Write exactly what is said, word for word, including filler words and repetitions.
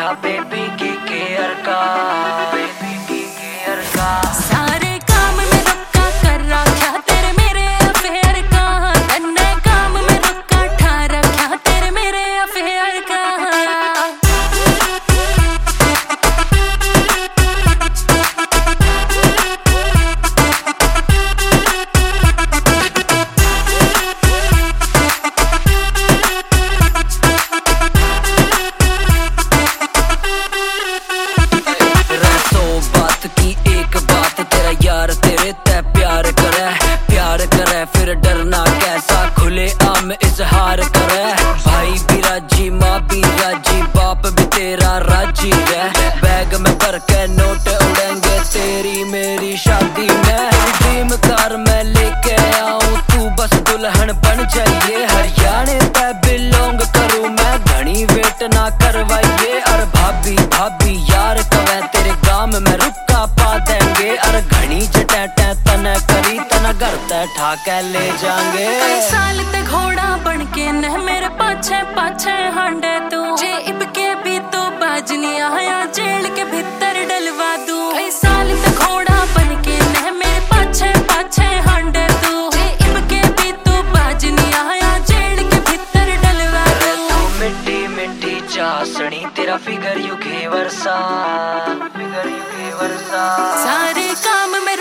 तेरा बेबी की केयर का, बेबी की केयर का। सारे काम में रुका कर रखा तेरे मेरे अफेयर का, तन्ने काम में रुका ठा रखा तेरे मेरे अफेयर का। यार तेरे ते प्यार करे, प्यार करे फिर डरना कैसा, खुले आम इजहार करे। भाई भी राजी, माँ भी राजी, बाप भी तेरा राजी है। बैग में भर के नोट उड़ेंगे तेरी मेरी शादी में। ड्रीम कार में लेके आऊं, तू बस दुल्हन बन जाइए। हरियाणे पे बिलोंग करूं मैं, घनी वेट ना करवाइए। और भाभी भाभी यार कवे तेरे गांव में रुका पा देंगे। और घनी जटे तना करी तना घर ते ठाके ले जाएंगे। कई साल ते घोड़ा बन के न मेरे पाछे पाछे हांडे तू, जे इब के भी तो बाज नहीं आया जेल के भीतर डलवा दूं। कई साल ते घोड़ा बन के न मेरे पाछे पाछे हांडे तू, जे इब के भी तो बाज नहीं आया जेल के भीतर डलवा दूं। तू मिट्टी मिट्टी चासनी, तेरा फिगर यू के वर्षा, फिगर यू के वर्षा। सारे काम में